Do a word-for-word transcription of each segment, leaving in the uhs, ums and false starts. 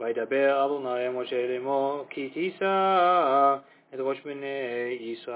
וידבר אדוני משה לאמור כי תישא את ראש בני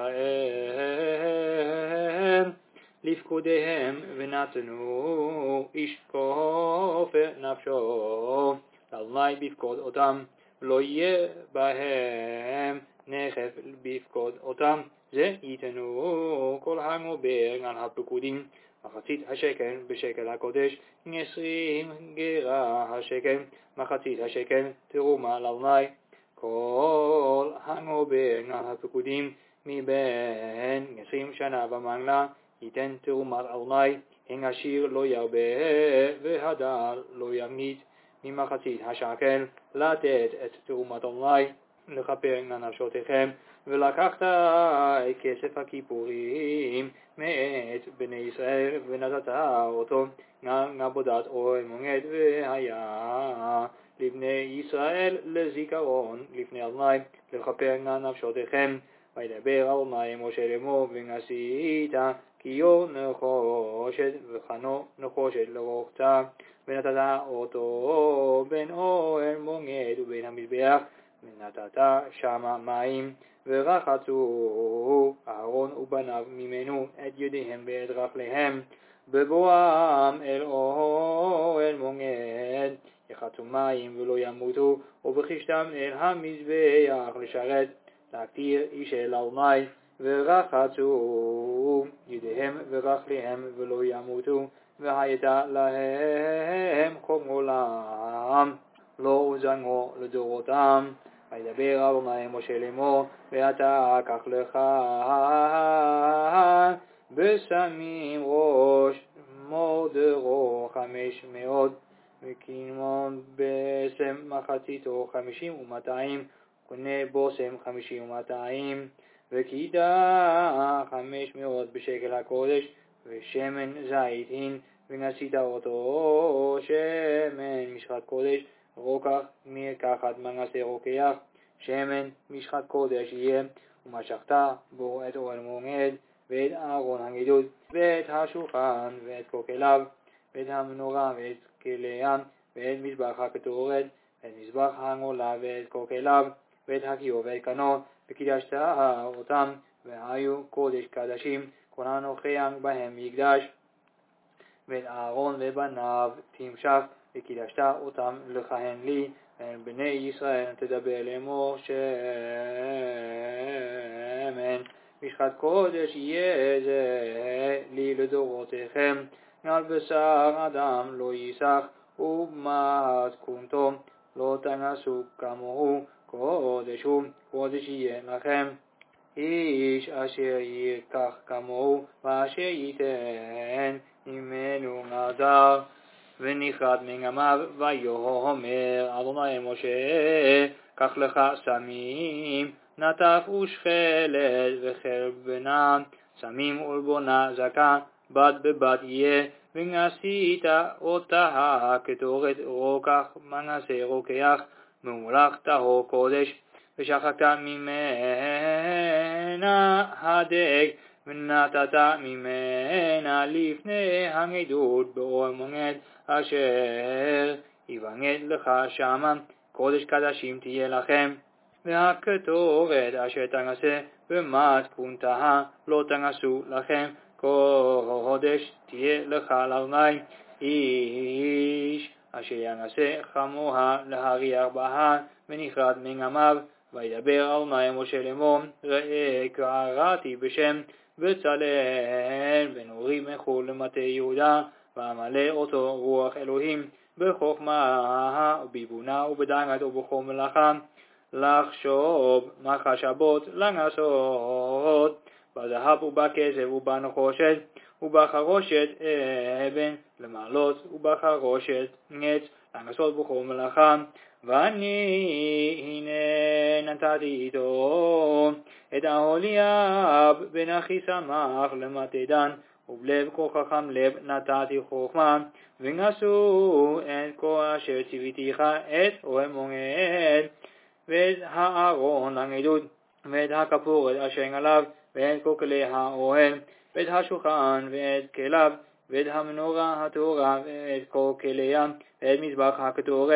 ישראל לפקודיהם ונתנו איש כופר נפשו לאדוני בפקוד אותם ולא יהיה בהם נכף בפקוד אותם זה ייתנו כל המובר על הפקודים מחצית השקל בשקל הקודש עשרים גרה השקל מחצית השקל תרומה לאדוני כל המובר על הפקודים מבין עשרים שנה ומעלה ייתן תרומת אדוני הן עשיר לא ירבה והדל לא ימעיט ממחצית השקל לתת את תרומת אדוני לכפר על נפשותיכם ולקחת את כסף הכיפורים מאת בני ישראל ונתת אותו לעבודת אוהל מועד והיה לבני ישראל לזיכרון לפני אדוני לכפר על נפשותיכם. וידבר אדוני משה לאמור ונעשית כיור נחושת וחנו נחושת לרוחצה ונתת אותו בין אוהל מועד ובין המזבח ונתת שמה מים ורחצו אהרון ובניו ממנו את ידיהם ואת רגליהם בבואם אל אוהל מועד יחצו מים ולא ימותו ובחישתם אל המזבח לשרת להקטיר איש אל אדוני ורחצו ידיהם ורגליהם ולא ימותו והייתה להם חום עולם לא זנגו לדורותם. וידבר אדוני משה לאמור ואתה קח לך בשמים ראש מודרו חמש מאות וכינון בשם מחציתו חמישים ומאתיים קונה בושם חמישים ומאתיים וקידה חמש מאות בשקל הקודש ושמן זיתין ונשית אותו שמן משחת קודש רוקח מקחת מנסה רוקח שמן משחת קודש יהיה ומשכת בו את אוהל מועד ואת ארון הגידול ואת השולחן ואת כוכליו ואת המנורה ואת כליהם ואת מזבח הקטורת ואת מזבח העולה ואת כוכליו ואת הכיור ואת קנו וקידשת אותם והיו קודש קדשים כל הנוכח בהם מקדש ואת אהרון ובניו תמשך וקידשת אותם לכהן לי בני ישראל תדבר לאמור שמן משחת קודש יהיה זה לי לדורותיכם על בשר אדם לא ייסח ובמתכונתו לא תנסו כמוהו קודש הוא קודש יהיה לכם איש אשר ייקח כמוהו ואשר ייתן ממנו נדר ונכרת מגמיו ויאמר אדוני משה קח לך סמים נטף ושחלת וחלבנה סמים ולבונה זכה בד בבד יהיה ונעשית אותה כתורת רוקח מנסה רוקח ממולח טהור קודש ושחקת ממנה הדג ונתת ממנה לפני הנגידות באוהל מועד אשר יבנית לך שמה קודש קדשים תהיה לכם והקטורת אשר תנסה במתכונתה לא תנסו לכם קודש תהיה לך לאדוני איש אשר ינסה חמוה להריח בה ונכרת מגמיו. וידבר אדוני משה לאמור ראה קראתי בשם בצלאל ונורי מחול למטה יהודה ואמלא אותו רוח אלוהים בחוכמה ובבינה ובדעת ובכל מלאכה לחשוב מחשבות לעשות בזהב ובכסף ובנחושת ובחרושת אבן למעלות ובחרושת נץ לעשות בכל מלאכה ואני הנה נתתי איתו את אהוליאב בן אחיסמך למטה דן ובלב כה חכם לב נתתי חוכמה ונשאו את כה אשר ציוויתיך את אוהל מועד ואת הארון לנגידות ואת הכפורת אשר עליו ואת כל כלי האוהל ואת השולחן ואת כליו ואת המנורה הטהורה ואת כל כליה ואת מזבח הקטורת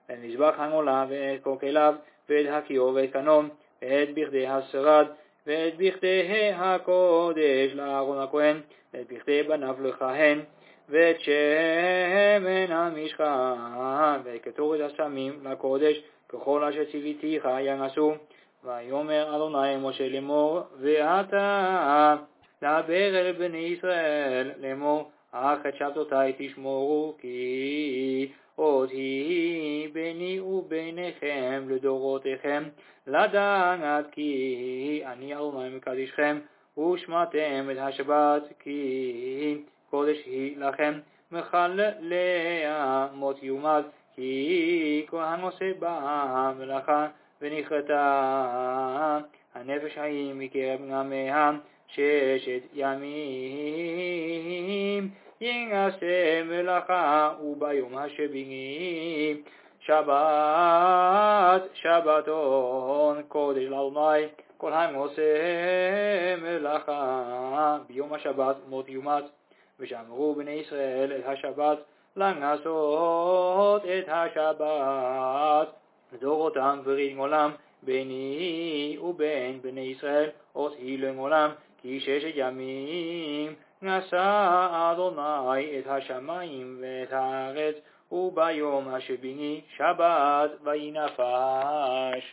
ונזבח הנעולה ואת קוקליו ואת הכיור ואת קנום ואת בכדי השרד ואת בכדי הקודש לאהרון הכהן ואת בכדי בניו לכהן ואת שמן המשחה ואת קטורת הסמים לקודש ככל אשר ציוויתיך ינעשו. ויאמר אדוני משה לאמור ואתה דבר אל בני ישראל לאמור אך את שבתותי תשמורו כי אותי ביני וביניכם לדורותיכם לדעת כי אני אדוני מקדישכם ושמעתם את השבת כי קודש היא לכם מחלליה מות יומת כי כהן עושה בה מלאכה ונכרתה הנפש ההיא מקרב עמיה ששת ימים יעשה מלאכה וביום השביעי שבת שבתון קודש לאדוני כל העושה מלאכה ביום השבת מות יומת. ושמרו בני ישראל את השבת לעשות את השבת לדורותם ברית עולם ביני ובין בני ישראל אותי לעולם כי ששת ימים נשא אדוני את השמיים ואת הארץ וביום השביעי שבת ויהי נפש.